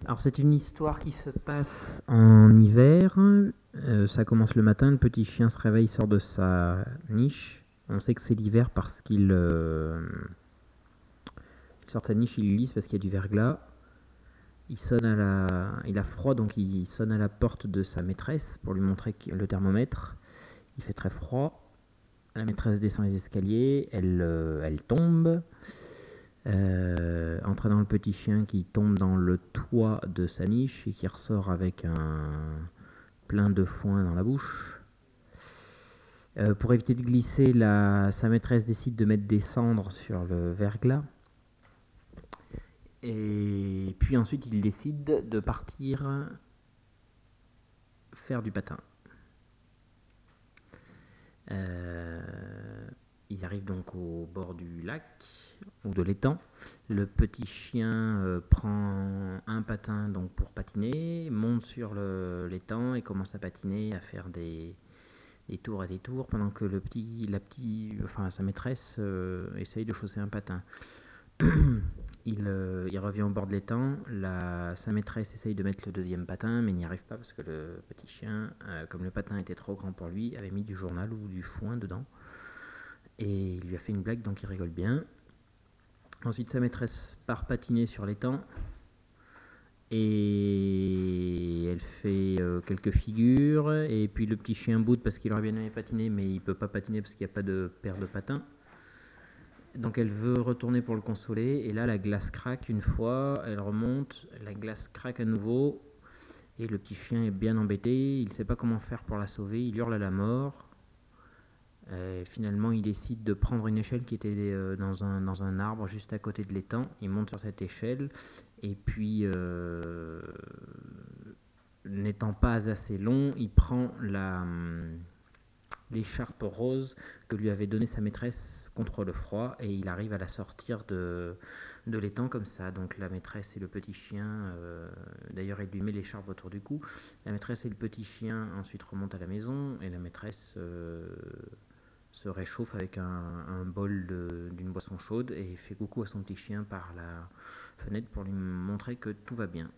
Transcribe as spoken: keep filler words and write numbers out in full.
Alors c'est une histoire qui se passe en hiver. Euh, ça commence le matin, le petit chien se réveille, sort de sa niche. On sait que c'est l'hiver parce qu'il euh, il sort de sa niche, il lisse parce qu'il y a du verglas. Il sonne à la, il a froid donc il sonne à la porte de sa maîtresse pour lui montrer le thermomètre. Il fait très froid. La maîtresse descend les escaliers, elle, euh, elle tombe, euh, entraînant le petit chien qui tombe dans le toit de sa niche et qui ressort avec un plein de foin dans la bouche. Euh, pour éviter de glisser, la, sa maîtresse décide de mettre des cendres sur le verglas. Et puis ensuite, il décide de partir faire du patin. Euh, ils arrivent donc au bord du lac ou de l'étang. Le petit chien euh, prend un patin donc pour patiner, monte sur l'étang et commence à patiner, à faire des, des tours et des tours, pendant que le petit, la petite, enfin sa maîtresse euh, essaye de chausser un patin. il, euh, il revient au bord de l'étang, la, sa maîtresse essaye de mettre le deuxième patin, mais n'y arrive pas parce que le petit chien, euh, comme le patin était trop grand pour lui, avait mis du journal ou du foin dedans. Et il lui a fait une blague, donc il rigole bien. Ensuite, sa maîtresse part patiner sur l'étang. Et elle fait euh, quelques figures. Et puis le petit chien boude parce qu'il aurait bien aimé patiner, mais il peut pas patiner parce qu'il n'y a pas de paire de patins. Donc elle veut retourner pour le consoler. Et là, la glace craque une fois. Elle remonte. La glace craque à nouveau. Et le petit chien est bien embêté. Il ne sait pas comment faire pour la sauver. Il hurle à la mort. Euh, finalement, il décide de prendre une échelle qui était euh, dans, un, dans un arbre juste à côté de l'étang. Il monte sur cette échelle et puis, euh, n'étant pas assez long, il prend la, hum, l'écharpe rose que lui avait donnée sa maîtresse contre le froid et il arrive à la sortir de, de l'étang comme ça. Donc la maîtresse et le petit chien, euh, d'ailleurs il lui met l'écharpe autour du cou. La maîtresse et le petit chien ensuite remontent à la maison et la maîtresse euh, se réchauffe avec un, un bol d'une boisson chaude et fait coucou à son petit chien par la fenêtre pour lui montrer que tout va bien.